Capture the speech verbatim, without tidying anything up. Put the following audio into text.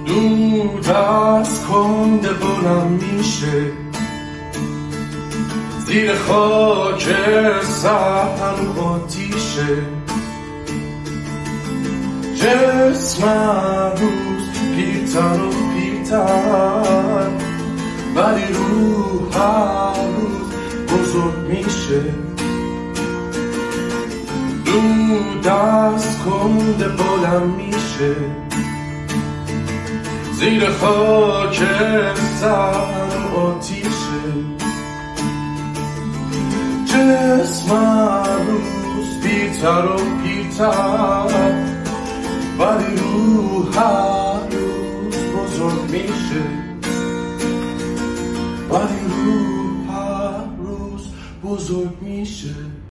دود از کنده بلند میشه، زیر خاک سهم آتیشه. جسم روز پیرتر و پیرتر، ولی روح هر روز بزرگ میشه. دود از کنده بلند میشه، زیر خاک سهم آتیشه. جسم روز پیرتر و پیرتر، ولی روح هر روز بزرگ میشه. ولی روح هر روز بزرگ میشه.